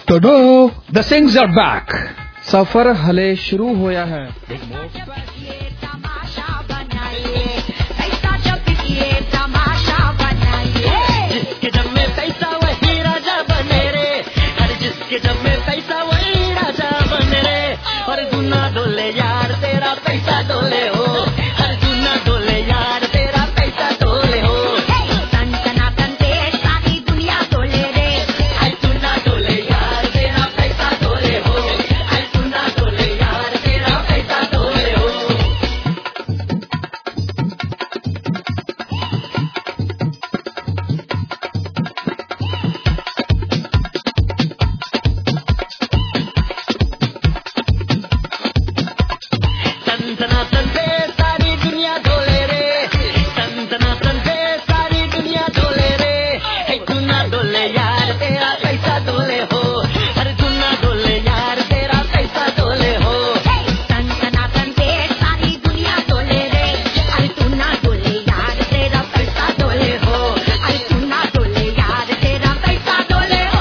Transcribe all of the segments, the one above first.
The Singhs are back. सफर हले शुरू होया है. जिसके जब में पैसा वही राजा बने रे. हर जिसके जब में पैसा वही राजा बने रे. और दुना डोले यार तेरा पैसा डोले हो. हर दुना डोले यार तेरा पैसा डोले हो. तन तना तन ते सारी दुनिया डोले रे. हर दुना डोले यार तेरा पैसा डोले हो. हर दुना डोले यार तेरा पैसा डोले हो. तन पे सारी दुनिया डोले रे. तन पे सारी दुनिया डोले रे. हे दुना डोले यार तेरा पैसा डोले हो. हर दुना डोले यार तेरा पैसा डोले हो. तन पे सारी दुनिया डोले रे. हर दुना डोले यार तेरा पैसा डोले हो. हर दुना डोले यार तेरा पैसा डोले हो.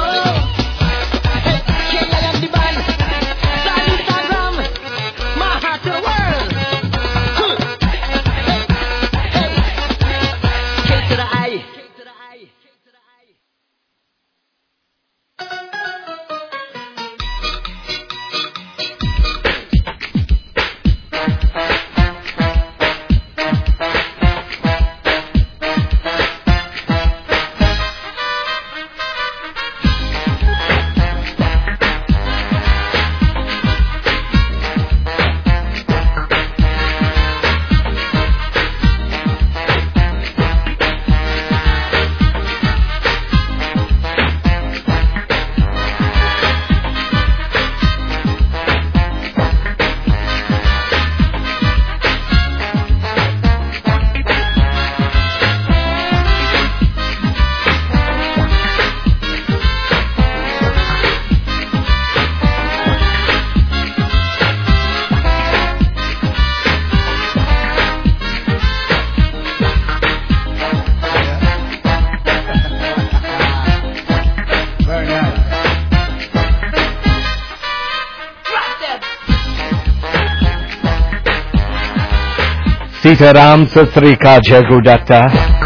Sitaram Sastrika Jagu Datta.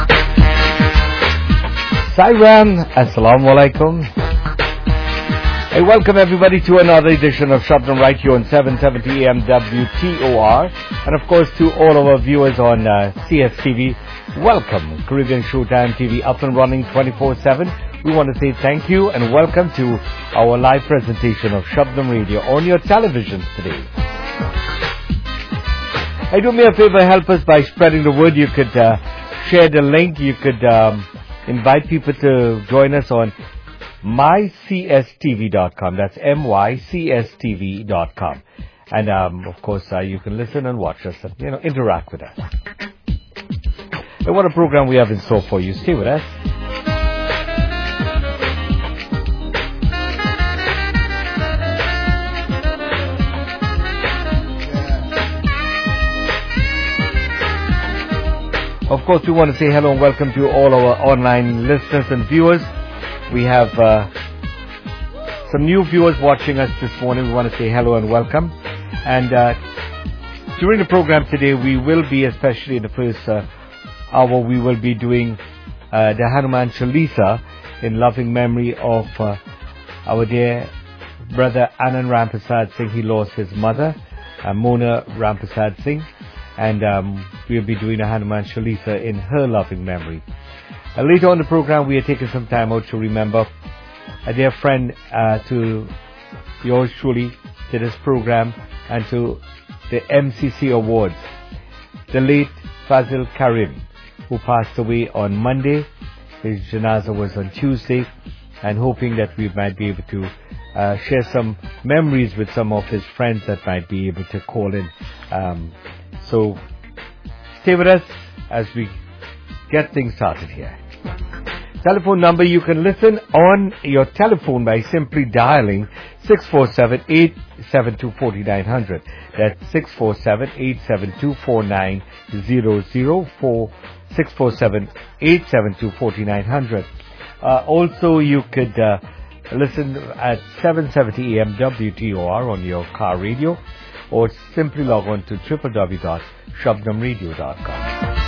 Sairam, Assalamu Alaikum. Hey, welcome everybody to another edition of Shabdam right here on 770 AM WTOR. And of course to all of our viewers on CSTV, welcome. Caribbean Showtime TV up and running 24/7. We want to say thank you and welcome to our live presentation of Shabdam Radio on your televisions today. Hey, do me a favor, help us by spreading the word. You could share the link. You could invite people to join us on mycstv.com. That's mycstv.com. And of course, you can listen and watch us and, interact with us. And what a program we have in store for you. Stay with us. Of course, we want to say hello and welcome to all our online listeners and viewers. We have some new viewers watching us this morning. We want to say hello and welcome. And during the program today, we will be, especially in the first hour, we will be doing the Hanuman Chalisa in loving memory of our dear brother Anand Ramprasad Singh. He lost his mother, Mona Ramprasad Singh. And we'll be doing a Hanuman Chalisa in her loving memory. Later on in the program, we are taking some time out to remember a dear friend to yours truly, to this program, and to the MCC Awards. The late Fazil Karim, who passed away on Monday. His janazah was on Tuesday, and hoping that we might be able to share some memories with some of his friends that might be able to call in. So stay with us as we get things started here. Telephone number, you can listen on your telephone by simply dialing 647-872-4900. That's 647-872-4900, 647-872-4900. Also, you could listen at 7:70 a.m. WTOR on your car radio, or simply log on to www.shabnamradio.com.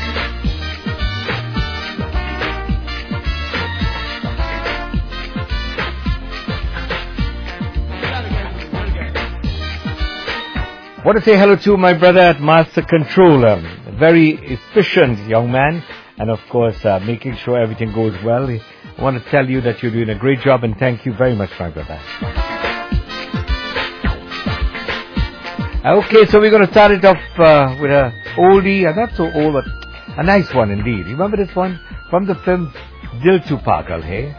Want to say hello to my brother at Master Control, very efficient young man, and of course making sure everything goes well. I want to tell you that you're doing a great job, and thank you very much, my brother. Okay, so we're going to start it off with a oldie, and not so old, but a nice one indeed. Remember this one from the film Dil To Pagal Hai?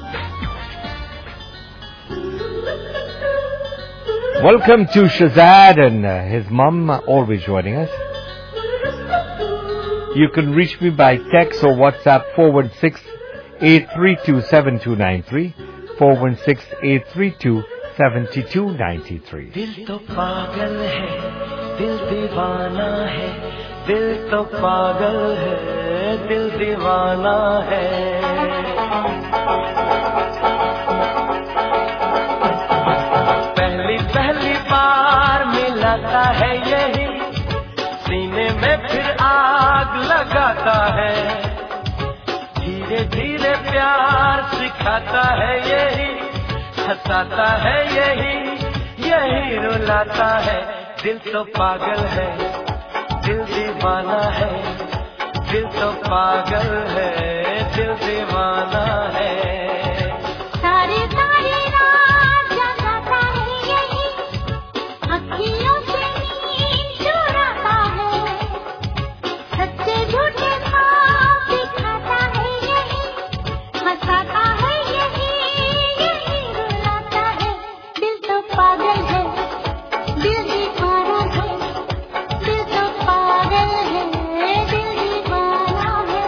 Welcome to Shazad and his mom, always joining us. You can reach me by text or WhatsApp 416-832-7293, 416-832-7293. दिल तो पागल है, दिल दीवाना है, दिल तो पागल है, दिल दीवाना है। पहली बार मिलाता है यही, सीने में फिर आग लगाता है, धीरे धीरे प्यार सिखाता है यही, हंसाता है यही, यही रुलाता है। दिल तो पागल है, दिल दीवाना है, दिल तो पागल है, दिल दीवाना है। सारी रात जगाता है यही, अखियों से नींद चुराता है, सच्चे झूठे ख्वाब दिखाता है यही, हंसाता है यही, यही रुलाता है। दिल तो पागल है, दिल दीवाना है, दिल तो पागल है, दिल दीवाना है।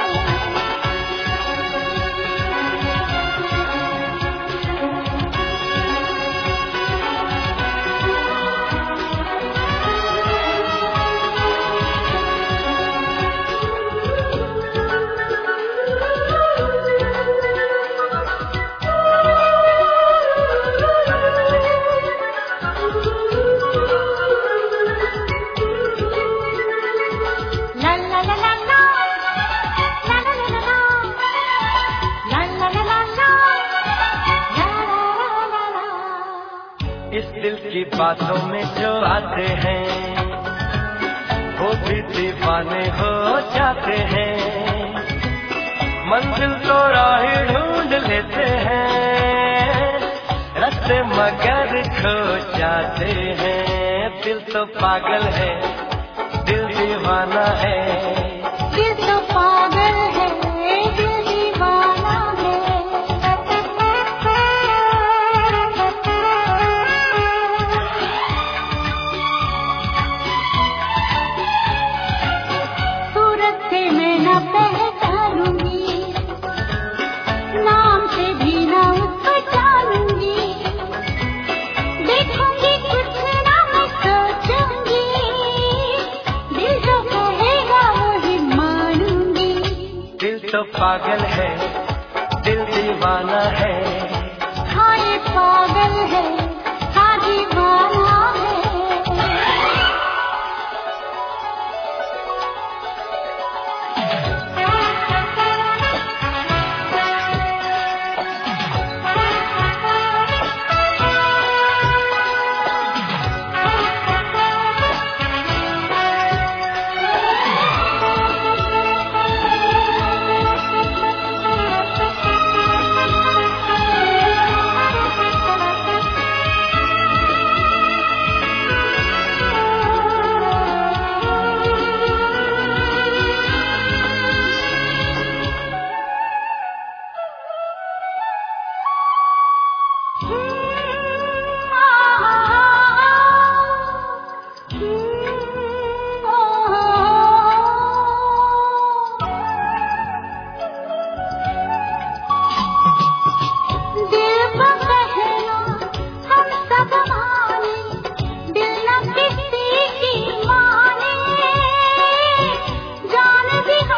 La la la la la, la la la la la, la la la la la, la la la la। इस दिल की बातों में जो आते हैं, वो भी दीवाने हो जाते हैं, मंजिल तो राह ढूंढ लेते हैं, रास्ते मगर खो जाते हैं। दिल तो पागल है, दिल दीवाना है। दिल तो पागल है, दिल दीवाना है। सूरत से मैं न पहचानूंगी, नाम से भी न उसको जानूंगी, देखूंगी कुछ ना मैं सोचूंगी, दिल जो कहेगा वही मानूंगी। दिल तो पागल है, दिल दीवाना है। हाँ ये पागल है, हाँ दीवाना है।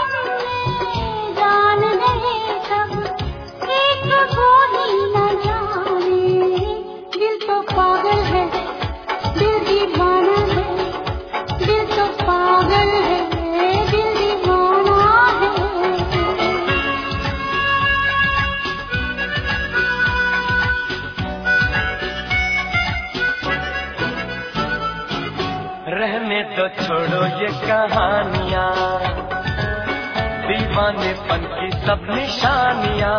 जान तो छोड़ो ये कहानियाँ, दीवानेपन की सब निशानियाँ,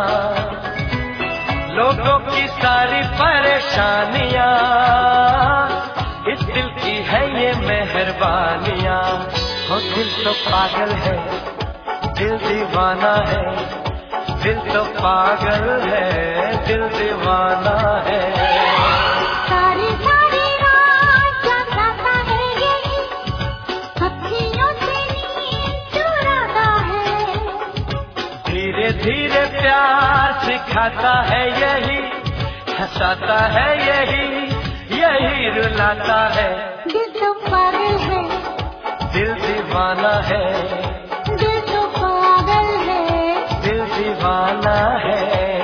लोगों की सारी परेशानियाँ, इस दिल की है ये मेहरबानियाँ। हो दिल तो पागल है, दिल दीवाना है, दिल तो पागल है, दिल दीवाना है। सारी सारी रात जगाता है यही, अखियों से नींद चुराता है। धीरे धीरे प्यार सिखाता है यही, हंसाता है यही, यही रुलाता है। दिल तो पागल है, दिल दीवाना है, दिल तो पागल है, दिल दीवाना है।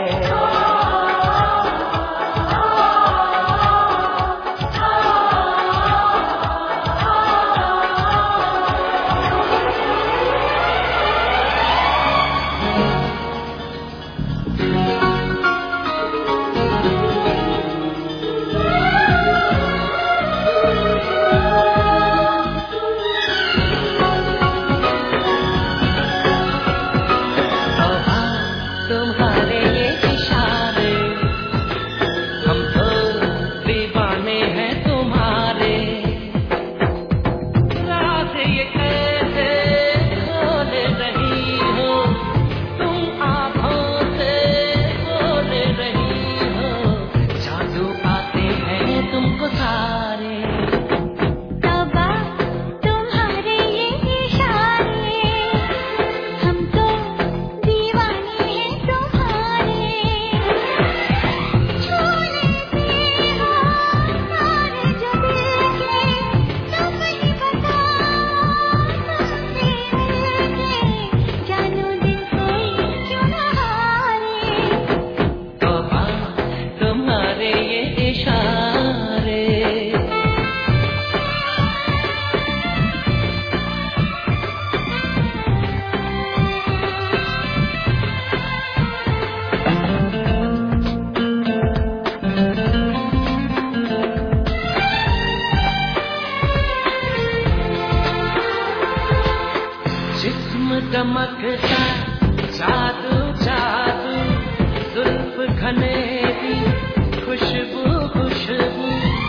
चमकता जादू जादू, जुल्फ घनेरी खुशबू खुशबू,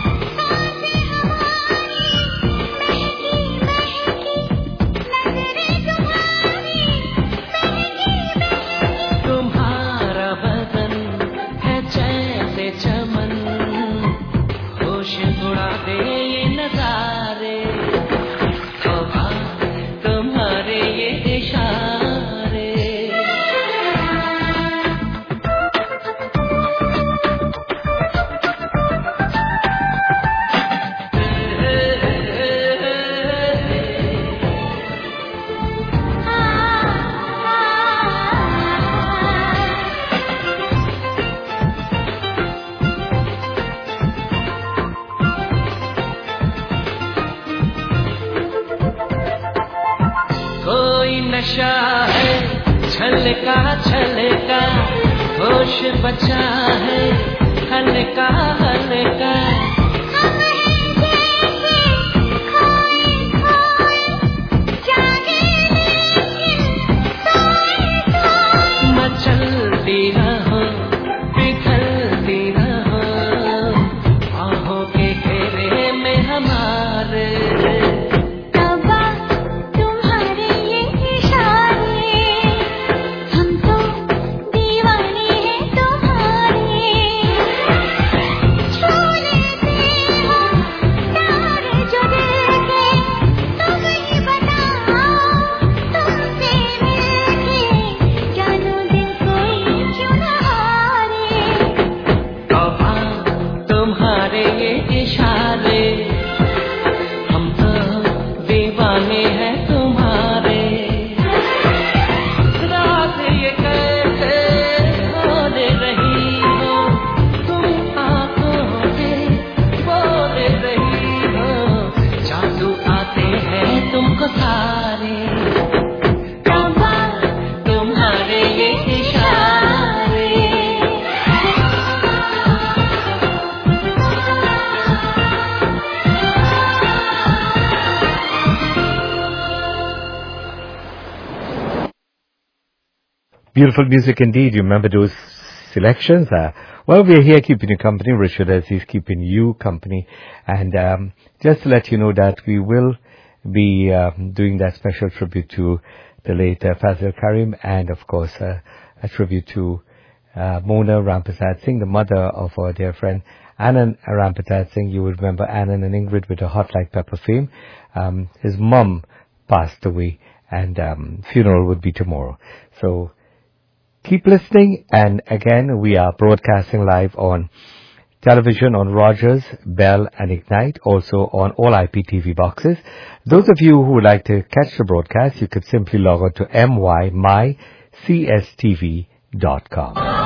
तुम्हारा बदन है जैसे चमन, होश उड़ा दे ये नजारे, तुम्हारे ये इशारे। कोई नशा है छलका छलका, होश बचा है हल्का हल्का, मचलती रहो पिघलती रहो, आहों के घेरे में हमारे। तुम्हारे ये इशारे, हम तो दीवाने हैं तुम्हारे। रात ये कैसे बोले रही हो, तुम आंखों से बोले रही हो, जादू आते हैं तुमको सारे। तुम्हारे ये इशारे, Beautiful music indeed. You remember those selections? Well, we're here keeping you company. Richard Aziz keeping you company. And just to let you know that we will be doing that special tribute to the late Fazil Karim, and of course a tribute to Mona Rampersad Singh, the mother of our dear friend Anand Rampersad Singh. You will remember Anand and Ingrid with the Hot Like Pepper fame. His mum passed away, and funeral would be tomorrow. So keep listening, and again, we are broadcasting live on television on Rogers, Bell, and Ignite, also on all IPTV boxes. Those of you who would like to catch the broadcast, you could simply log on to mymycstv.com.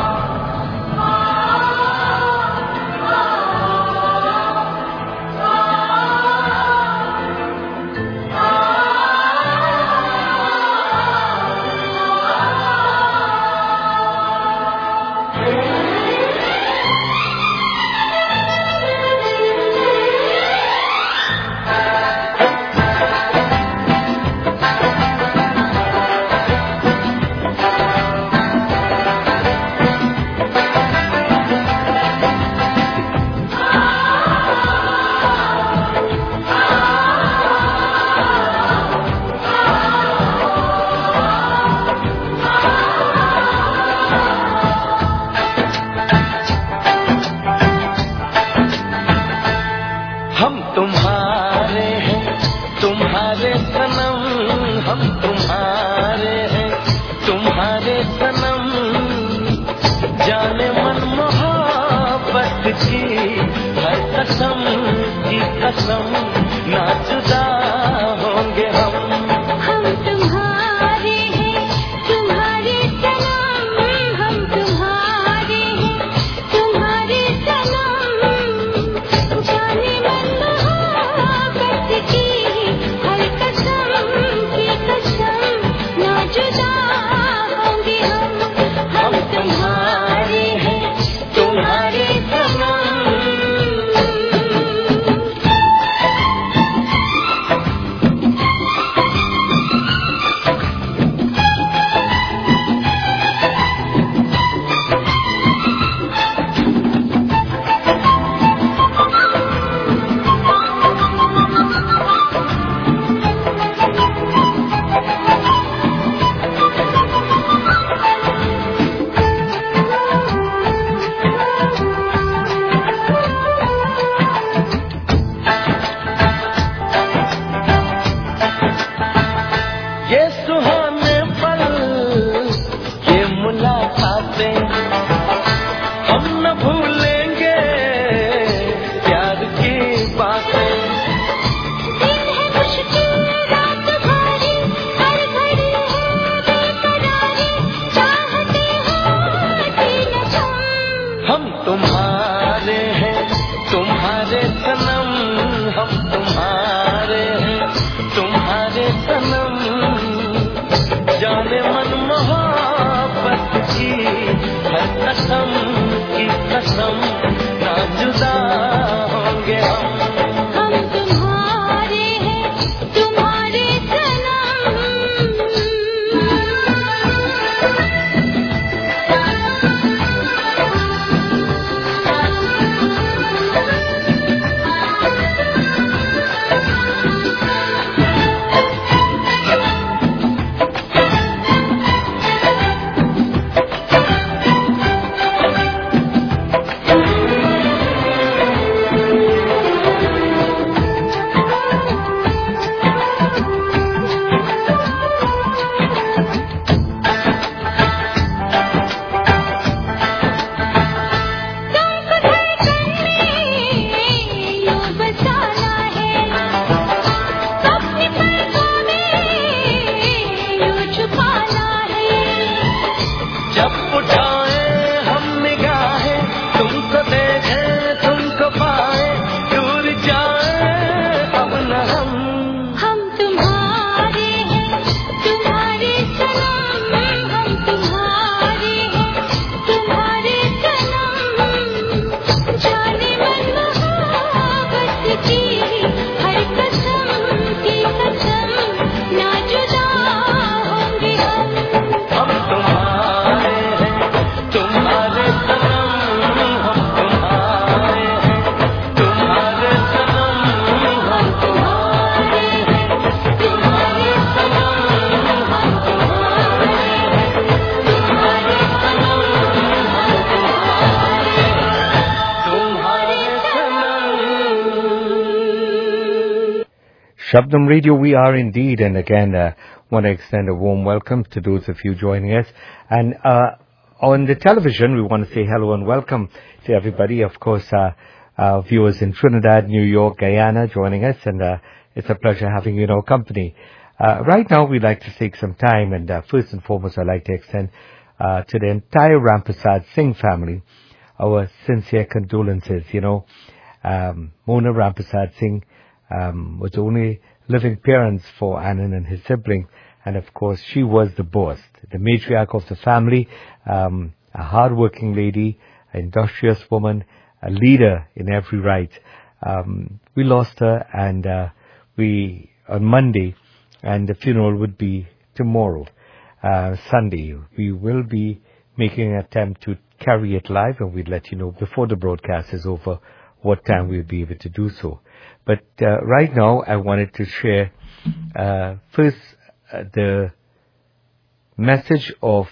Shabdam Radio, we are indeed, and again, want to extend a warm welcome to those of you joining us. And on the television, we want to say hello and welcome to everybody. Of course, our viewers in Trinidad, New York, Guyana joining us, and it's a pleasure having you in our company. Right now, we'd like to take some time, and first and foremost, I'd like to extend to the entire Rampersad Singh family our sincere condolences. Mona Rampersad Singh was the only living parents for Anand and his sibling, and of course she was the boss, the matriarch of the family, a hard-working lady, an industrious woman, a leader in every right. We lost her, and on Monday, and the funeral would be tomorrow, Sunday. We will be making an attempt to carry it live, and we'd let you know before the broadcast is over what time we'll be able to do so. But right now, I wanted to share first the message of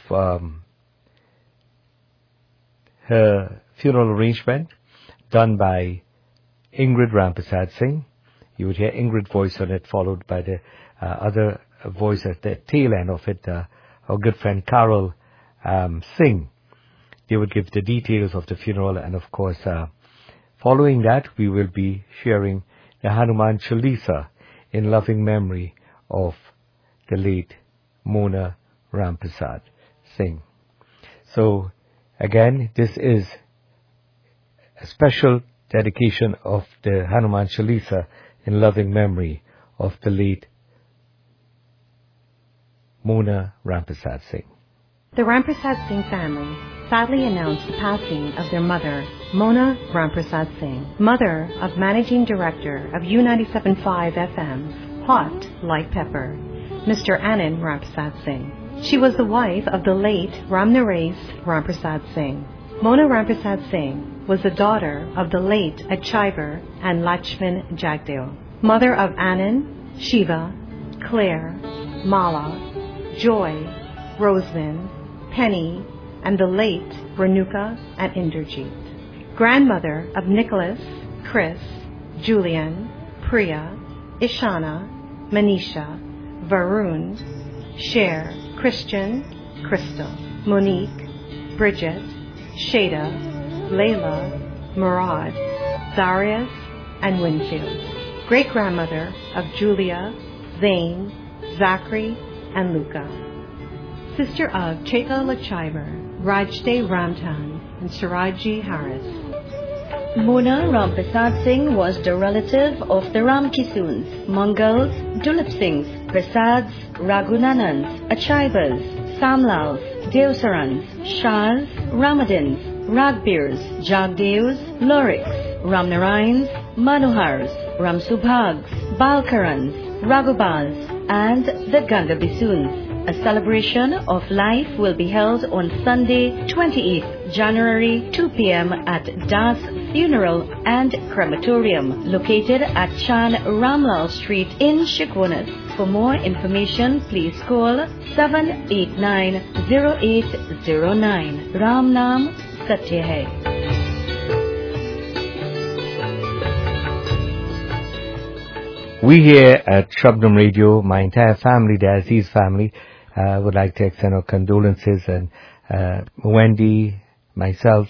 her funeral arrangement done by Ingrid Rampersad Singh. You would hear Ingrid's voice on it, followed by the other voice at the tail end of it, our good friend Carol Singh. They would give the details of the funeral, and of course, following that, we will be sharing the Hanuman Chalisa in loving memory of the late Mona Rampersad Singh. So, again, this is a special dedication of the Hanuman Chalisa in loving memory of the late Mona Rampersad Singh. The Rampersad Singh family sadly announced the passing of their mother, Mona Rampersad Singh, mother of Managing Director of U97.5 FM, Hot Like Pepper, Mr. Anand Rampersad Singh. She was the wife of the late Ramnaresh Rampersad Singh. Mona Rampersad Singh was the daughter of the late Achaivar and Lakshman Jagdeo, mother of Anand, Shiva, Claire, Mala, Joy, Rosamond, Penny, and the late Renuka and Inderjeet. Grandmother of Nicholas, Chris, Julian, Priya, Ishana, Manisha, Varun, Cher, Christian, Crystal, Monique, Bridget, Shada, Layla, Murad, Darius, and Winfield. Great-grandmother of Julia, Zane, Zachary, and Luca. Sister of Cheta Lachaivar, Rajde Ramtan, and Siraji Harris. Mona Rampersad Singh was the relative of the Ramkisuns, Mongals, Dulip Singhs, Prasads, Raghunanans, Achaivas, Samlals, Deosarans, Shahs, Ramadans, Ragbirs, Jagdeos, Loriks, Ramnarayans, Manohars, Ramsubhags, Balkarans, Raghubals, and the Gangabisuns. A celebration of life will be held on Sunday, 28th January, 2 p.m. at Das Funeral and Crematorium, located at Chan Ramlal Street in Shikwanas. For more information, please call 789-0809. Ram Naam Satya Hai. We here at Shabdam Radio, my entire family, the Aziz family, would like to extend our condolences, and Wendy, myself,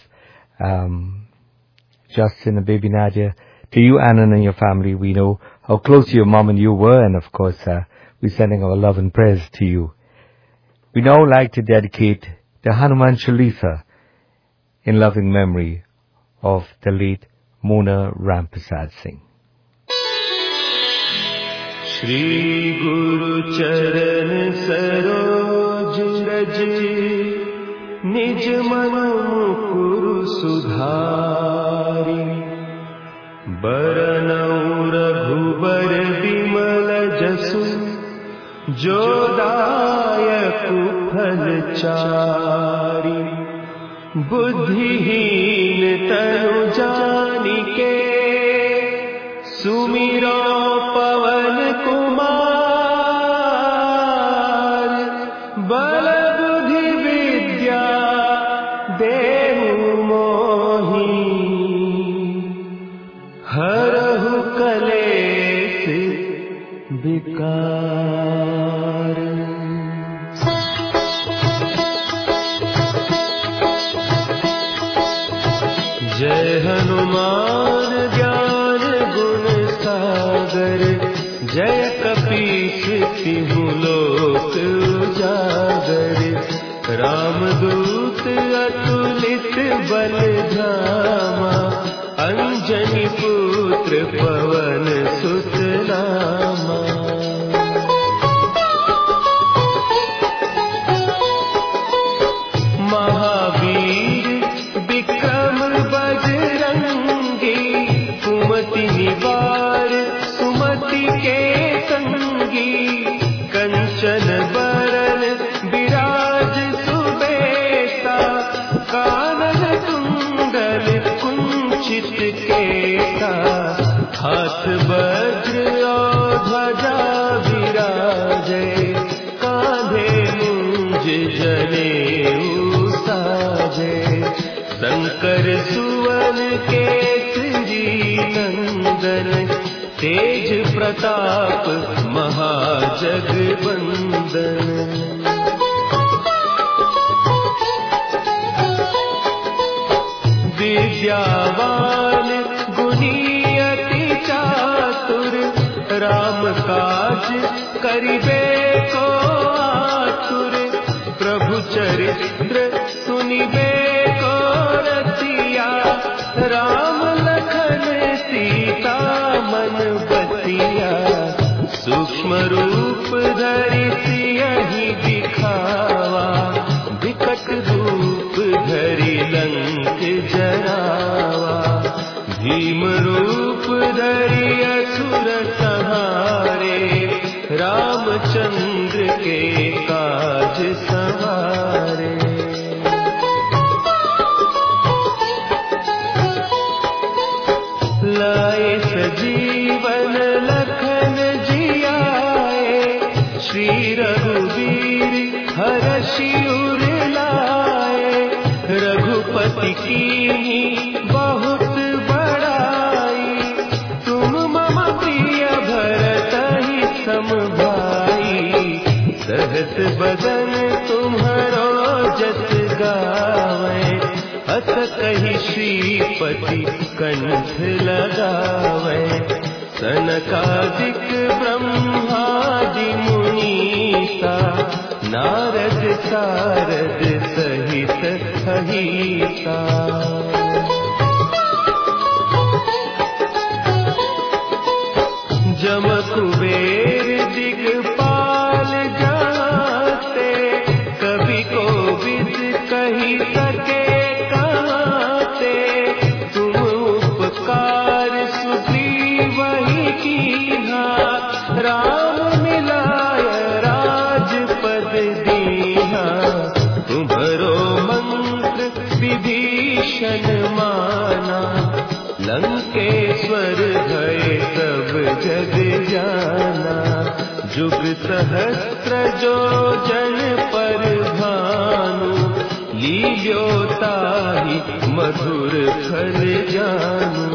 Justin and baby Nadia, to you, Anand, and your family. We know how close your mom and you were, and of course, we're sending our love and prayers to you. We now like to dedicate the Hanuman Chalisa in loving memory of the late Mona Rampersad Singh. Shri गुरु चरण सरोज रज निज मन मुकुर सुधारि बरनउँ रघुबर विमल जसु जो दायक फल चारि बुद्धिहीन तनु जानिके सुमिरो पवन कुमार बल बुद्धि विद्या देहु मोहि हरहु कलेस जय हनुमान ज्ञान गुण सागर, जय कपीस तिहु लोक उजागर। रामदूत अतुलित बल धामा, अंजनी पुत्र पवन सुत नामा। महावीर विक्रम बजरंगी, कुमति निवार सुमति के संगी। कंचन बरन विराज सुबेसा, कानन कुंडल कुंचित केसा। हाथ वज्र और ध्वजा विराजे, कांधे मुंज जनेऊ साजे। शंकर सुवन केसरी नंदन, तेज प्रताप महाजगवंदन। विद्यावान गुणी अति चातुर, राम काज करिबे को आतुर। प्रभु चरित्र सुनिबे को रसिया, राम लखन सीता मन बसिया। सूक्ष्म रूप धरि सियहि दिखावा, विकट रूप धरि लंक जरावा। भीम रूप धरि असुर संहारे, रामचंद्र के काज सवारे। लाए सजीवन लखन जियाए, श्री रघुवीर हरषि उर लाए। रघुपति कीन्ही बहुत बड़ाई, तुम मम प्रिय भरतहि सम भाई। सहस बदन तुम्हरो जस गावे, अस कहि श्रीपति कंठ लगावे। सनकादिक ब्रह्मादि मुनीसा, नारद सारद सहित अहिसा। जम कुबेर दिगपाल जाते, कवि कोविद कहि सके कहते। तुम उपकार सुग्रीवहि कीन्हा, राम मिलाय राजपद दीन्हा। तुम्हरो मंत्र विभीषण माना, लंकेश्वर भय सब जग जाना। जुग सहस्त्र जो जन पर भानु, लील्यो ताहि मधुर फल जानू।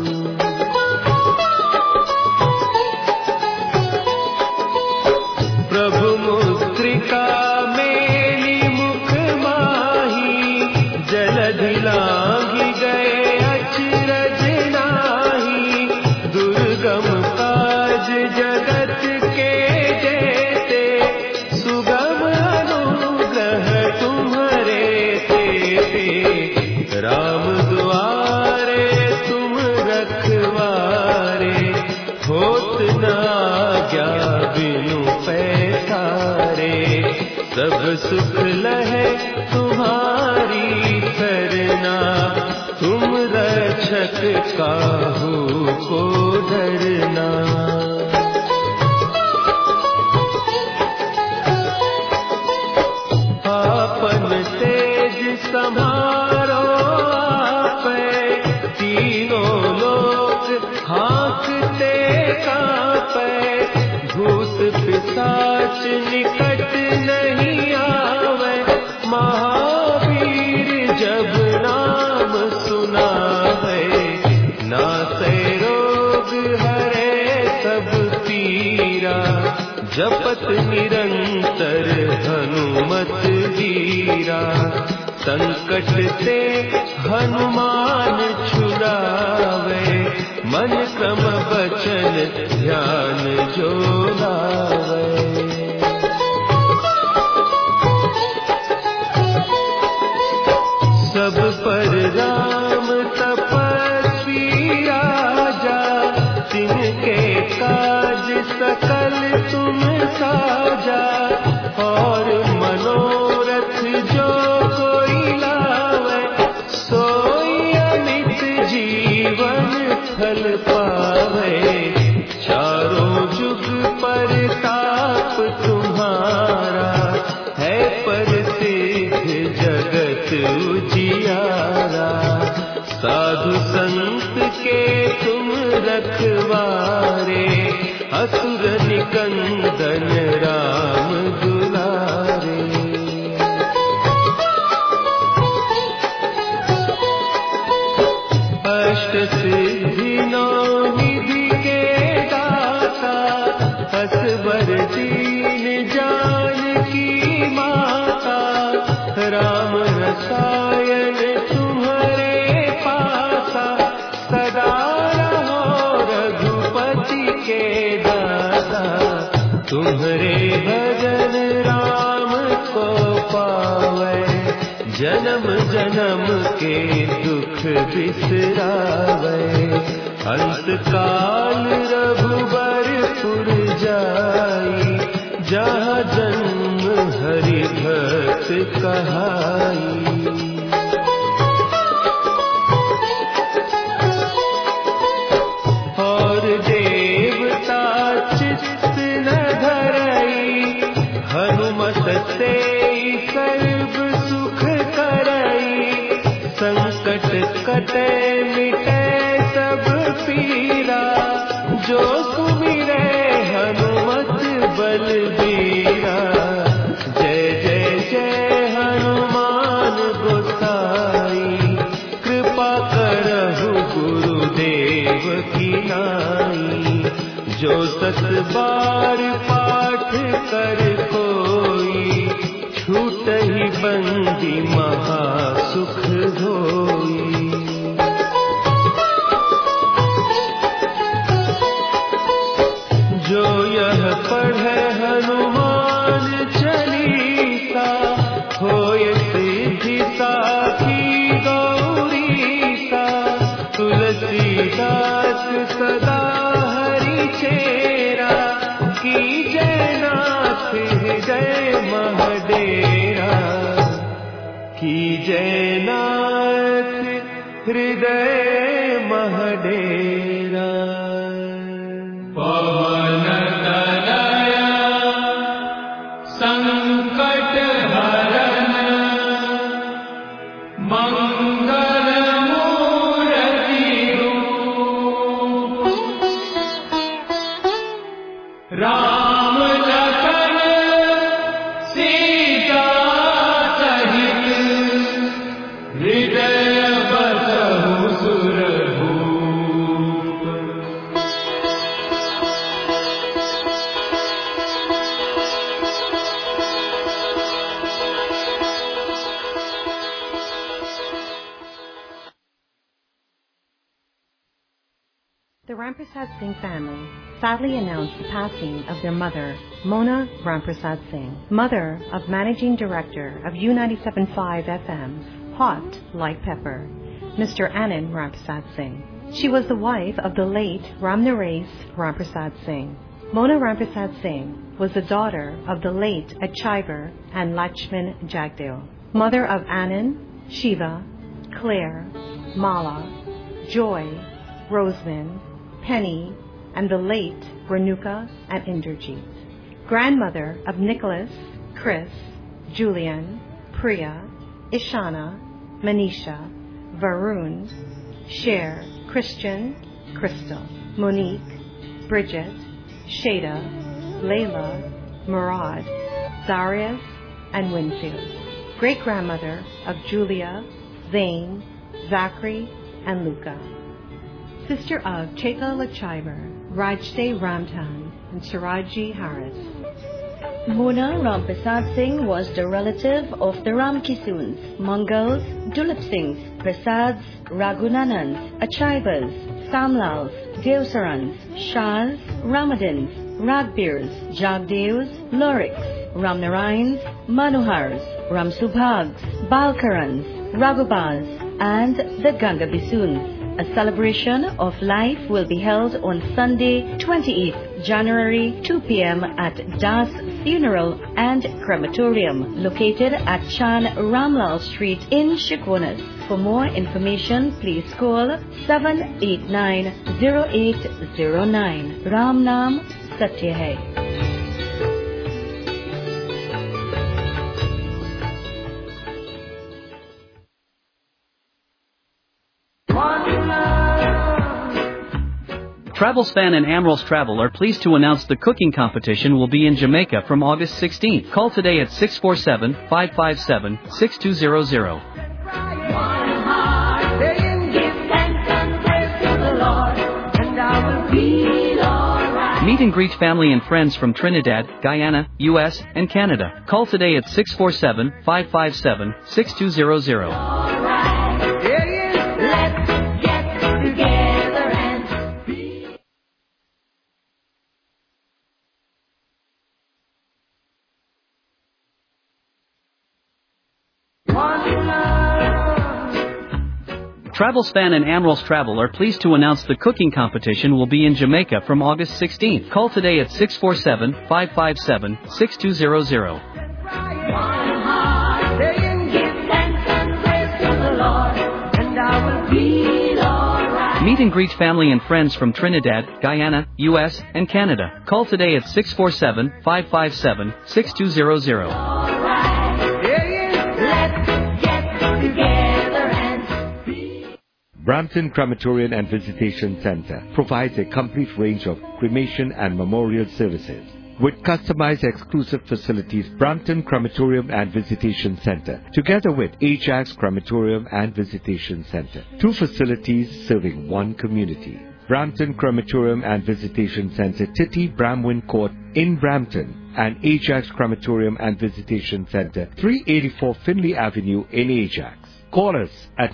प्रभु मुद्रिका मेली मुख माही, जलधि लांघि गए अचरज नाही। दुर्गम काज जगत के जेते, सुगम अनुग्रह तुम्हरे तेते। राम दुआरे तुम रखवारे, होत न आज्ञा बिनु पैसारे। सब सुख लहे तुम्हारी सरना, तुम रक्षक काहू को डरना। आपन तेज समारो आपे, तीनों लोक हाँकते कांपे। भूत पिशाच निकट नहीं आवे, महावीर जब नाम सुनावे। नासे रोग हरे सब पीरा, जपत निरंतर हनुमत वीरा। संकट से हनुमान छुड़ावे, मन क्रम वचन ध्यान जो लावे। सब पर राम तपस्वी राजा, तिनके काज सकल तुम साजा। और मनोरथ जो कोई लावे, सोई अमित जीवन फल पावे। चारों जुग परताप तुम्हारा, है प्रसिद्ध जगत उजियारा। साधु संत के तुम रखवारे, असुर निकंदन राम दुलारे। अष्ट सिद्धि नौ निधि के दाता, असवर दीन जानकी माता। राम रसायन तुम्हारे पासा, सदा रहो रघुपति के दाता। तुम्हारे भजन राम को पावे, जन्म जन्म के दुख बिसरावे। अंत काल रघुबरपुर जाई, जहाँ जन्म हरि भक्त कहाई। और देवता चित्त न धरई, हनुमत से सर्व सुख करई। संकट कटे मिटे सब पीरा, जो सुमिरे हनुमत बलबीरा। जय जय जय हनुमान गोसाई, कृपा करहु गुरुदेव की नाई। जो 10 बार पाठ कर कोई, छूटहि बंदी महा सुख होई। जो यह पढ़े हनुमान चालीसा, होय सिद्धि साखी गौरीसा। तुलसीदास सदा हरि चेरा, कीजय नाथ हृदय महडेरा। कीजय नाथ हृदय महडेरा। पवन तनया संकट हरन, मंगल मूर्ति रूप। राम लखन सीता सहित, हृदय बसहु सुरभूप। The Ramprasad Singh family sadly announced the passing of their mother, Mona Ramprasad Singh, mother of Managing Director of U97.5 FM, Hot Like Pepper, Mr. Anand Ramprasad Singh. She was the wife of the late Ramnaresh Ramprasad Singh. Mona Ramprasad Singh was the daughter of the late Achaivar and Lachman Jagdeo, mother of Anand, Shiva, Claire, Mala, Joy, Rosamond, Penny, and the late Renuka and Inderjeet. Grandmother of Nicholas, Chris, Julian, Priya, Ishana, Manisha, Varun, Cher, Christian, Crystal, Monique, Bridget, Shada, Layla, Murad, Darius, and Winfield. Great-grandmother of Julia, Zane, Zachary, and Luca. Sister of Cheka Lachaivar, Rajde Ramtan, and Siraji Harris. Mona Ramprasad Singh was the relative of the Ramkisuns, Mongals, Dulip Singhs, Prasads, Raghunanans, Achaibas, Samlals, Deosarans, Shahs, Ramadans, Ragbirs, Jagdevs, Loriks, Ramnarayans, Manohars, Ramsubhags, Balkarans, Raghubas, and the Ganga Bisuns. A celebration of life will be held on Sunday, 28th January, 2 p.m. at Das Funeral and Crematorium, located at Chan Ramlal Street in Shikwanas. For more information, please call 789-0809. Ram Naam Satya Hai. Travelspan and Amrals Travel are pleased to announce the cooking competition will be in Jamaica from August 16th. Call today at 647-557-6200. Meet and greet family and friends from Trinidad, Guyana, U.S., and Canada. Call today at 647-557-6200. Travelspan and Amrals Travel are pleased to announce the cooking competition will be in Jamaica from August 16th. Call today at 647-557-6200. Meet and greet family and friends from Trinidad, Guyana, U.S., and Canada. Call today at 647-557-6200. Brampton Crematorium and Visitation Center provides a complete range of cremation and memorial services. With customized exclusive facilities, Brampton Crematorium and Visitation Center, together with Ajax Crematorium and Visitation Center, two facilities serving one community. Brampton Crematorium and Visitation Center, Titty Bramwin Court in Brampton, and Ajax Crematorium and Visitation Center, 384 Finley Avenue in Ajax. Call us at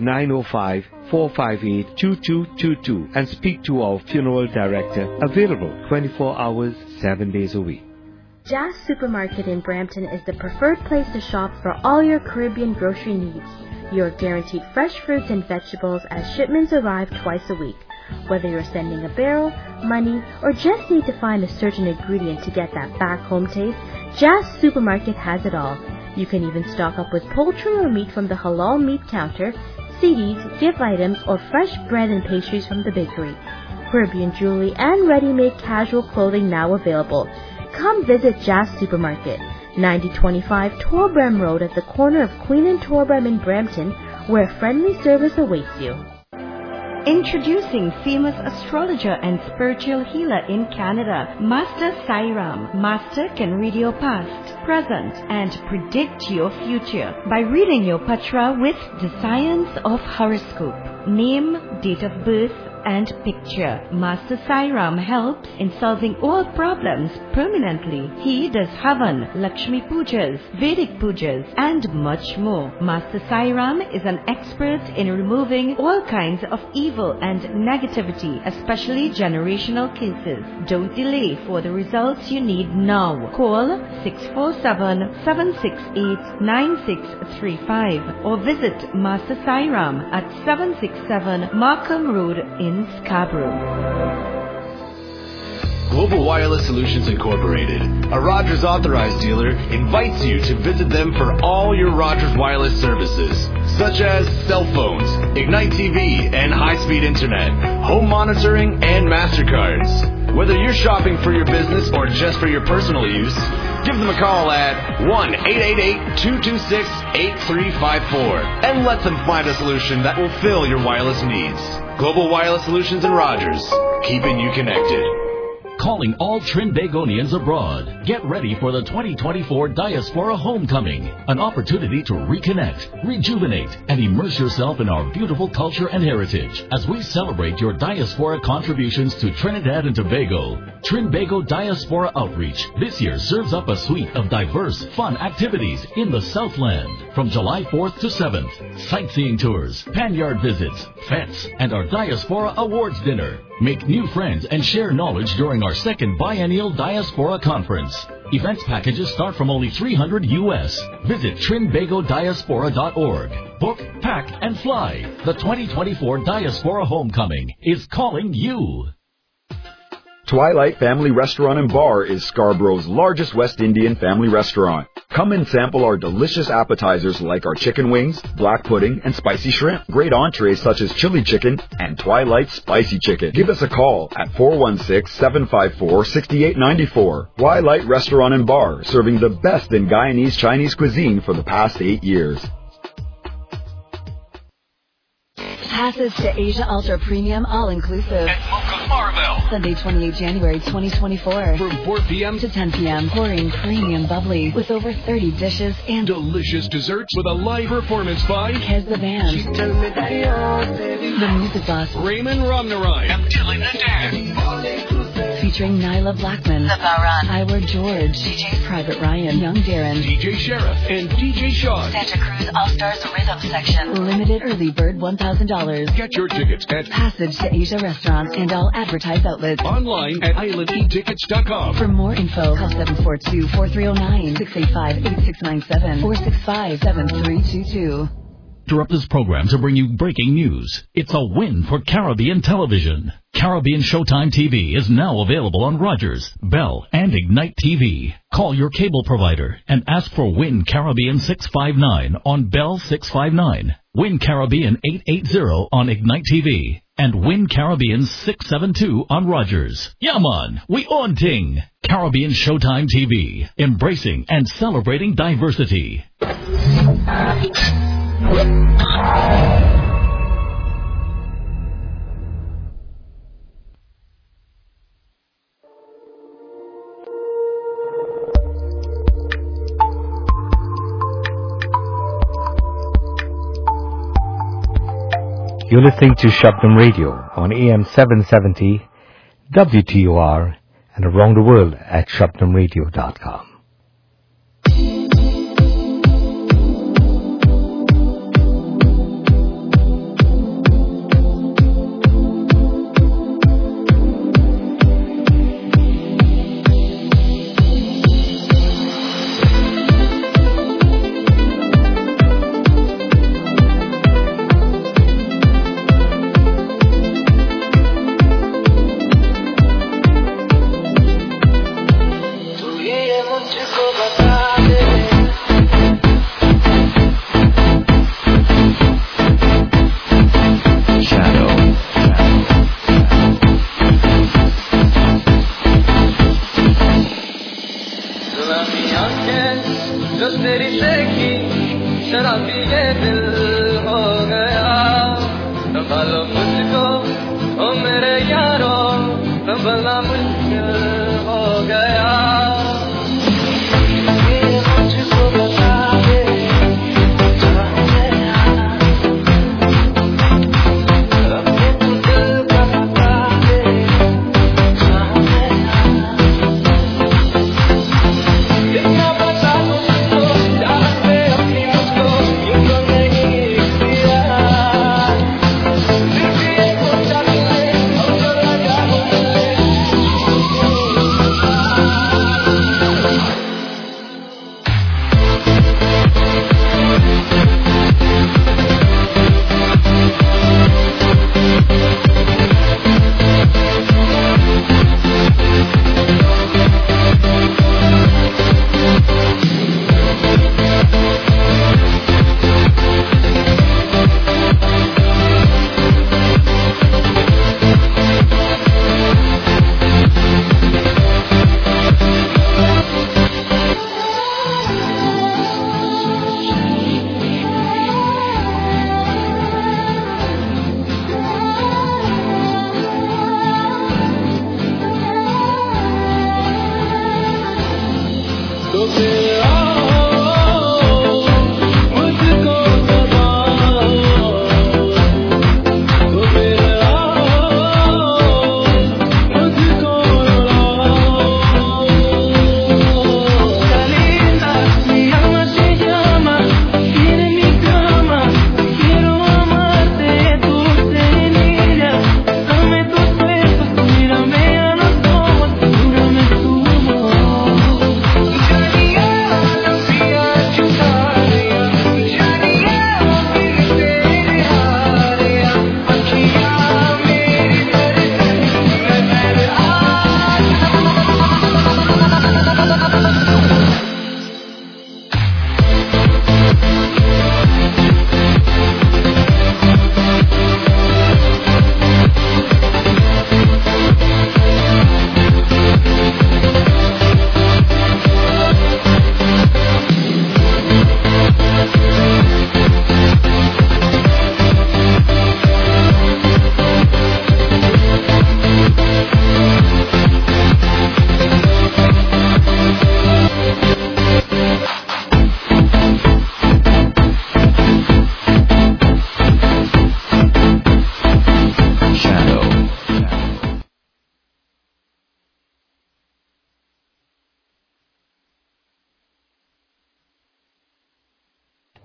905-458-2222 and speak to our funeral director, available 24 hours, 7 days a week. Jazz Supermarket in Brampton is the preferred place to shop for all your Caribbean grocery needs. You're guaranteed fresh fruits and vegetables as shipments arrive twice a week. Whether you're sending a barrel, money, or just need to find a certain ingredient to get that back home taste, Jazz Supermarket has it all. You can even stock up with poultry or meat from the halal meat counter, CDs, gift items, or fresh bread and pastries from the bakery. Caribbean jewelry and ready-made casual clothing now available. Come visit Jazz Supermarket, 9025 Torbram Road at the corner of Queen and Torbram in Brampton, where friendly service awaits you. Introducing famous astrologer and spiritual healer in Canada, Master Sairam. Master can read your past, present, and predict your future by reading your patra with the science of horoscope. Name, date of birth, and picture. Master Sairam helps in solving all problems permanently. He does Havan, Lakshmi Pujas, Vedic Pujas, and much more. Master Sairam is an expert in removing all kinds of evil and negativity, especially generational cases. Don't delay for the results you need now. Call 647-768-9635 or visit Master Sairam at 767 Markham Road in Scarborough. Global Wireless Solutions Incorporated, a Rogers authorized dealer, invites you to visit them for all your Rogers wireless services, such as cell phones, Ignite TV and high-speed internet, home monitoring, and MasterCards. Whether you're shopping for your business or just for your personal use, give them a call at 1-888-226-8354 and let them find a solution that will fill your wireless needs. Global Wireless Solutions and Rogers, keeping you connected. calling all Trinbagonians abroad. Get ready for the 2024 Diaspora Homecoming, an opportunity to reconnect, rejuvenate, and immerse yourself in our beautiful culture and heritage as we celebrate your diaspora contributions to Trinidad and Tobago. Trinbago Diaspora Outreach this year serves up a suite of diverse, fun activities in the Southland from July 4th to 7th. Sightseeing tours, pan-yard visits, fetes, and our Diaspora Awards dinner. Make new friends and share knowledge during our second biennial Diaspora Conference. Events packages start from only $300 US. Visit TrinbagoDiaspora.org. Book, pack, and fly. The 2024 Diaspora Homecoming is calling you. Twilight Family Restaurant and Bar is Scarborough's largest West Indian family restaurant. Come and sample our delicious appetizers like our chicken wings, black pudding, and spicy shrimp. Great entrees such as chili chicken and Twilight spicy chicken. Give us a call at 416-754-6894. Twilight Restaurant and Bar, serving the best in Guyanese Chinese cuisine for the past 8 years. Passes to Asia Ultra Premium All-Inclusive. At Mocha Marvel. Sunday, 28 January 2024. From 4 p.m. to 10 p.m. Pouring premium bubbly with over 30 dishes and delicious desserts with a live performance by Kez the Band. The Music Boss. Raymond Romnarai. And Dylan the Dan. Featuring Nyla Blackman. The Baran. Iwer George. DJ Private Ryan. Young Darren. DJ Sheriff. And DJ Sean. Santa Cruz All-Stars Rhythm Section. Limited early bird $1,000. Get your tickets at Passage to Asia Restaurants and all advertised outlets. Online at islandetickets.com. For more info, call 742-4309, 685-8697, or 665-7322. Interrupt this program to bring you breaking news. It's a win for Caribbean television. Caribbean Showtime TV is now available on Rogers, Bell, and Ignite TV. Call your cable provider and ask for Win Caribbean 659 on Bell 659, Win Caribbean 880 on Ignite TV, and Win Caribbean 672 on Rogers. Yaman, we on ting. Caribbean Showtime TV, embracing and celebrating diversity. You're listening to Shabdam Radio on AM 770, WTOR, and around the world at shabdamradio.com.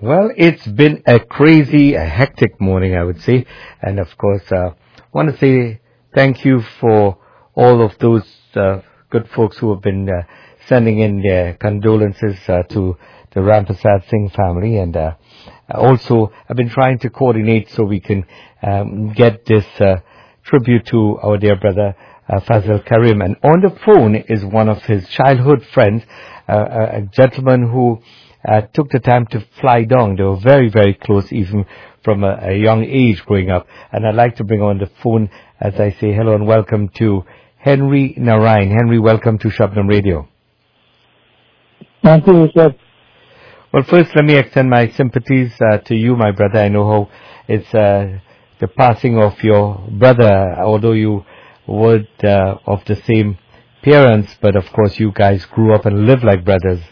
Well, it's been a hectic morning, I would say. And of course, want to say thank you for all of those good folks who have been sending in their condolences to the Ram Prasad Singh family. And also, I've been trying to coordinate so we can get this tribute to our dear brother Fazil Karim. And on the phone is one of his childhood friends, a gentleman who took the time to fly down. They were very, very close, even from a young age growing up. And I'd like to bring on the phone, as I say hello and welcome to Henry Narayan. Henry, welcome to Shabnam Radio. Thank you, sir. Well, first, let me extend my sympathies to you, my brother. I know how it's the passing of your brother, although you were of the same parents, but of course you guys grew up and lived like brothers.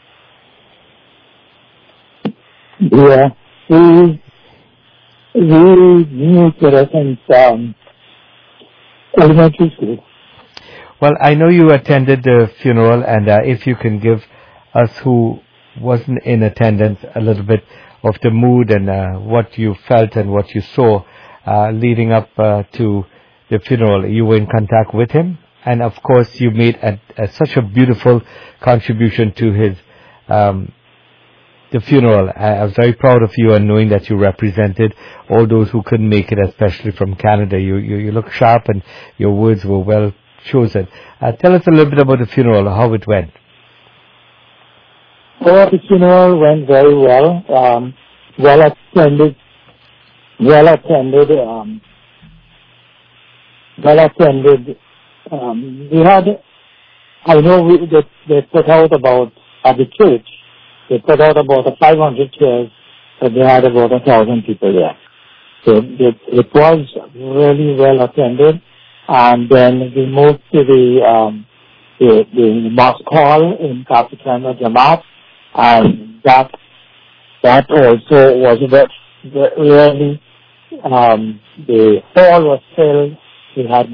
Yeah, we knew each other since elementary school. Well, I know you attended the funeral, and if you can give us who wasn't in attendance a little bit of the mood and what you felt and what you saw leading up to the funeral. You were in contact with him, and of course you made such a beautiful contribution to his the funeral. I was very proud of you, and knowing that you represented all those who couldn't make it, especially from Canada. You look sharp, and your words were well chosen. Tell us a little bit about the funeral, how it went. Well, the funeral went very well. Well attended. We had, I know they put out about, at the church, they put out about 500 chairs, but they had about 1,000 people there. So it was really well attended. And then we moved to the mosque hall in Kapitan Jamaat, and that also was really, the hall was filled. We had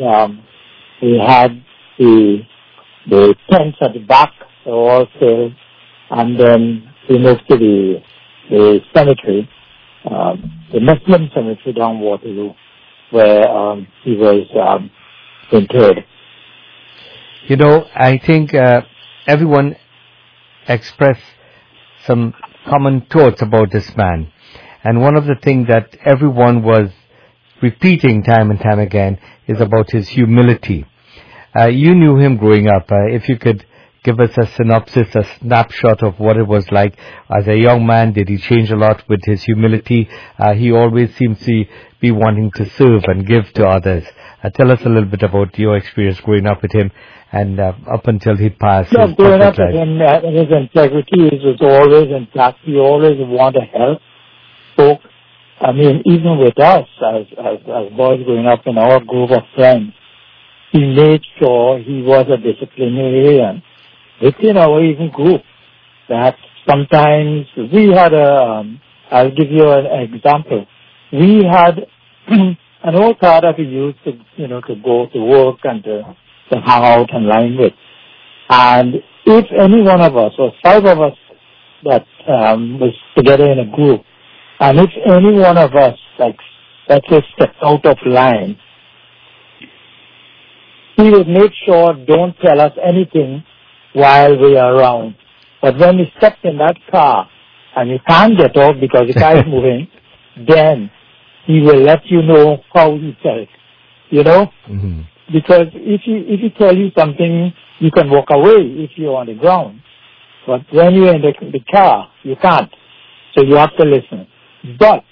the tents at the back, they were all filled. And then we moved to the cemetery, the Muslim cemetery down Waterloo, where he was interred. You know, I think everyone expressed some common thoughts about this man. And one of the things that everyone was repeating time and time again is about his humility. You knew him growing up. If you could give us a synopsis, a snapshot of what it was like as a young man. Did he change a lot with his humility? He always seems to be wanting to serve and give to others. Tell us a little bit about your experience growing up with him and up until he passed. Yeah, growing up with him, his integrity was always intact. He always wanted to help folk. I mean, even with us as boys growing up in our group of friends, he made sure he was a disciplinarian within our even group. That sometimes we had I'll give you an example. We had an old car that we used to go to work and to hang out and line with. And if any one of us, or 5 of us that was together in a group, and if any one of us, like, let's say, stepped out of line, he would make sure don't tell us anything while we are around. But when we stepped in that car and you can't get out because the car is moving, then he will let you know how he felt, Mm-hmm. Because if he tell you something, you can walk away if you're on the ground. But when you're in the car, you can't. So you have to listen. But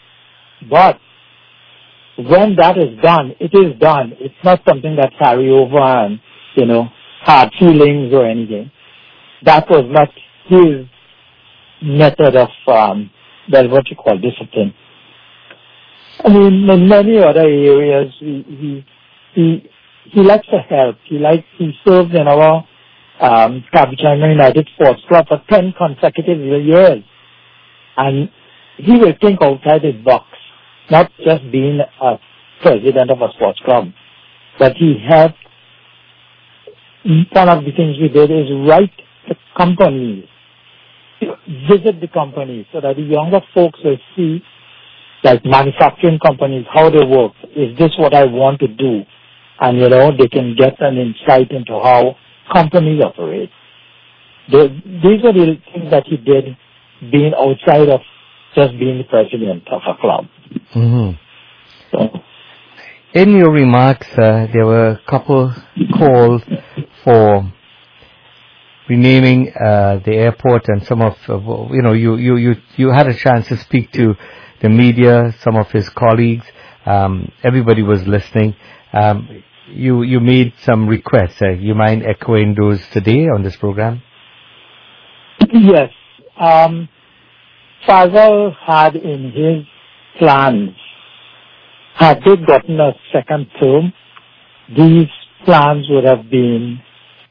when that is done, it is done. It's not something that carry over and, hard feelings or anything. That was not his method of, what you call discipline. I mean, in many other areas, he likes to help. He served in our, Kapitan United Sports Club for 10 consecutive years. And he will think outside his box, not just being a president of a sports club, but he helped. One of the things we did is write the companies visit the companies so that the younger folks will see, like manufacturing companies, how they work. Is this what I want to do? And, they can get an insight into how companies operate. These are the things that he did being outside of just being the president of a club. Mm-hmm. So, in your remarks, there were a couple calls for renaming the airport, and some of you had a chance to speak to the media, some of his colleagues. Everybody was listening. You made some requests. You mind echoing those today on this program? yes. Fazal had in his plans, had they gotten a second term, these plans would have been...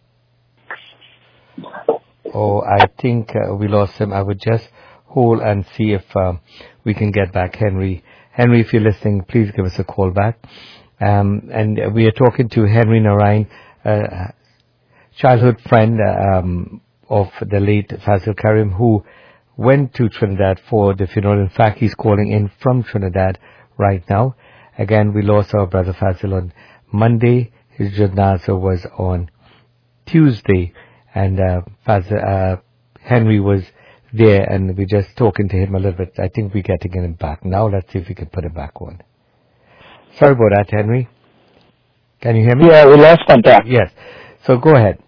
Oh, I think we lost him. I would just hold and see if we can get back Henry. Henry, if you're listening, please give us a call back. And we are talking to Henry Narain, childhood friend of the late Fazil Karim, who went to Trinidad for the funeral. In fact, he's calling in from Trinidad right now. Again, we lost our brother Fazil on Monday. His janaza was on Tuesday, and Henry was there, and we're just talking to him a little bit. I think we're getting him back now. Let's see if we can put him back on. Sorry about that, Henry. Can you hear me? Yeah, we lost contact. Yes. So go ahead.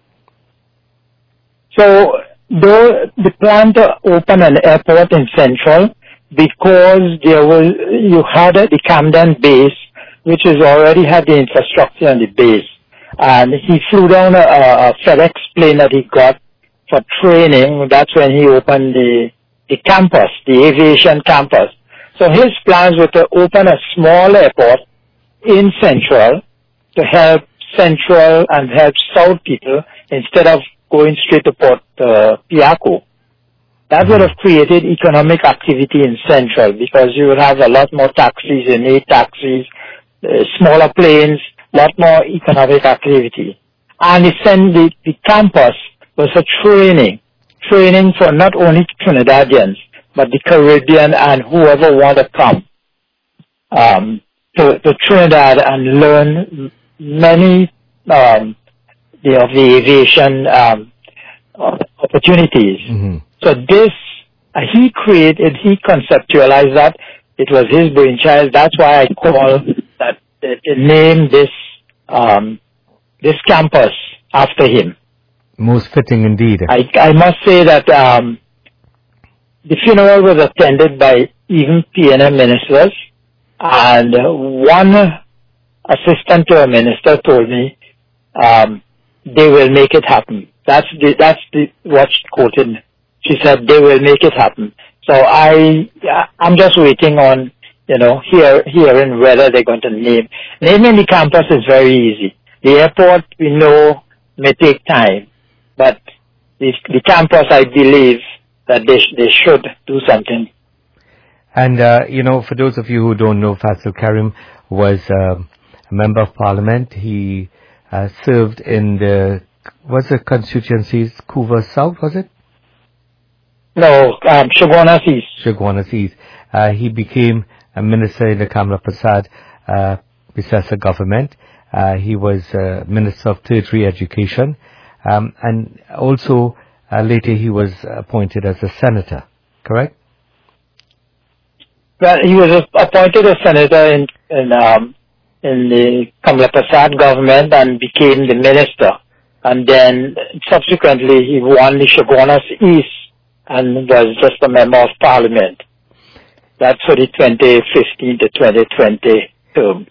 So the plan to open an airport in Central, because you had the Camden base, which has already had the infrastructure on the base, and he flew down a FedEx plane that he got for training. That's when he opened the campus, the aviation campus. So his plans were to open a small airport in Central to help Central and help South people instead of going straight to Port Piaco. That would have created economic activity in Central, because you would have a lot more taxis, taxis, smaller planes, a lot more economic activity. And the campus was for training for not only Trinidadians, but the Caribbean and whoever want to come to Trinidad and learn many of the aviation opportunities. Mm-hmm. So this, he conceptualized that. It was his brainchild. That's why I call that name this campus after him. Most fitting indeed. I must say that the funeral was attended by even PNM ministers, and one assistant to a minister told me they will make it happen. That's what she quoted. She said they will make it happen. So I'm just waiting on hearing whether they're going to name. Naming the campus is very easy. The airport, we know, may take time, but the campus, I believe that they should do something. And for those of you who don't know, Fazil Karim was a member of Parliament. He served in the constituencies, Couva South, was it? No, Shagwanas East. Shagwanas East. He became a minister in the Kamla Prasad Bissessa government. He was Minister of Tertiary Education. And also later he was appointed as a senator, correct? Well, he was appointed as senator in the Kamla Prasad government and became the minister. And then subsequently he won the Shagwanas East and was just a member of Parliament. That's for the 2015 to 2020 term.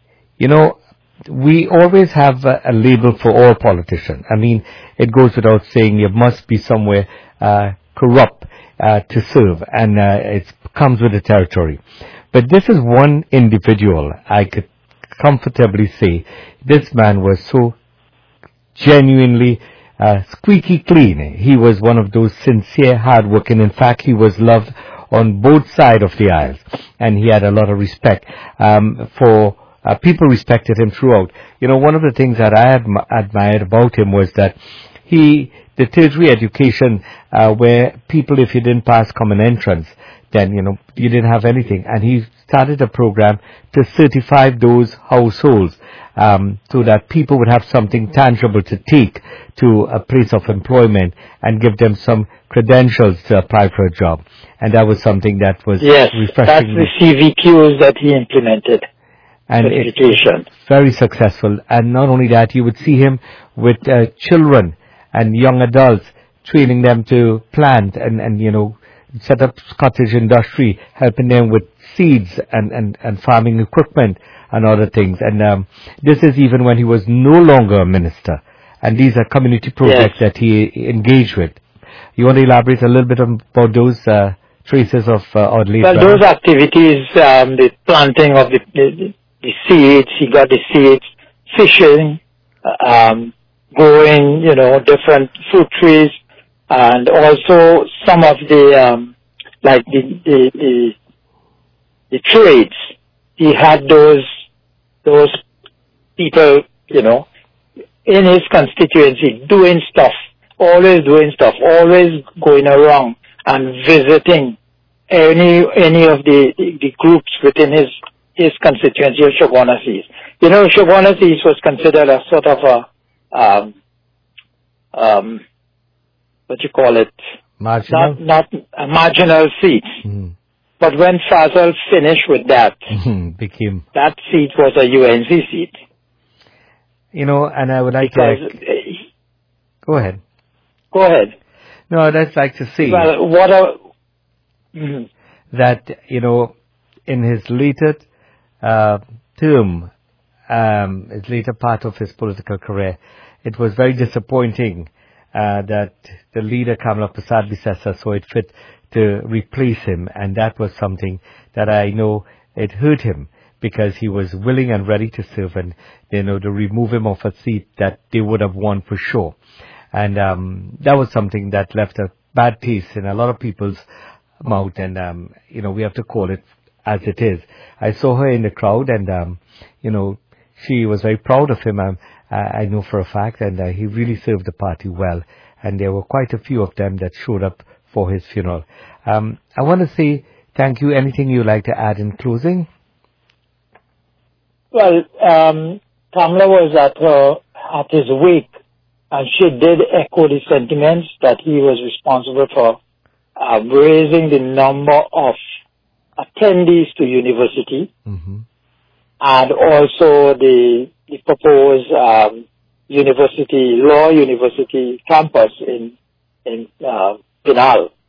We always have a label for all politicians. I mean, it goes without saying you must be somewhere corrupt to serve, and it comes with the territory. But this is one individual, I could comfortably say, this man was so genuinely squeaky clean. He was one of those sincere, hard-working. In fact, he was loved on both sides of the aisles, and he had a lot of respect for people respected him throughout. One of the things that I admired about him was that the tertiary education, where people, if you didn't pass common entrance, then, you didn't have anything. And he started a program to certify those households, so that people would have something tangible to take to a place of employment and give them some credentials to apply for a job. And that was something that was refreshing. That's the CVQs that he implemented. And it's very successful. And not only that, you would see him with children and young adults, training them to plant and set up cottage industry, helping them with seeds and farming equipment and other things. And this is even when he was no longer a minister. And these are community projects that he engaged with. You want to elaborate a little bit about those traces of Audley? Well, those activities, the planting of the seeds, he got the seeds, fishing, growing, different fruit trees, and also some of the, like the trades. He had those people, in his constituency doing stuff, always going around and visiting any of the groups within his constituency of Shogunas East. Shogunas East was considered a sort of marginal? Not a marginal seat. Mm. But when Fazal finished with that, that seat was a UNC seat. And I would like to... Go ahead. Go ahead. No, I'd just like to say... Well, that, in his later term, his later part of his political career, it was very disappointing that the leader, Kamala Prasad Bisesa, saw it fit to replace him, and that was something that I know it hurt him, because he was willing and ready to serve, and to remove him off a seat that they would have won for sure. And that was something that left a bad taste in a lot of people's mouth, and we have to call it as it is. I saw her in the crowd, and she was very proud of him. I know for a fact, and he really served the party well, and there were quite a few of them that showed up for his funeral. I want to say thank you. Anything you'd like to add in closing? Well, Kamala was at his wake, and she did echo the sentiments that he was responsible for raising the number of attendees to university, and also the proposed law university campus in Pinal.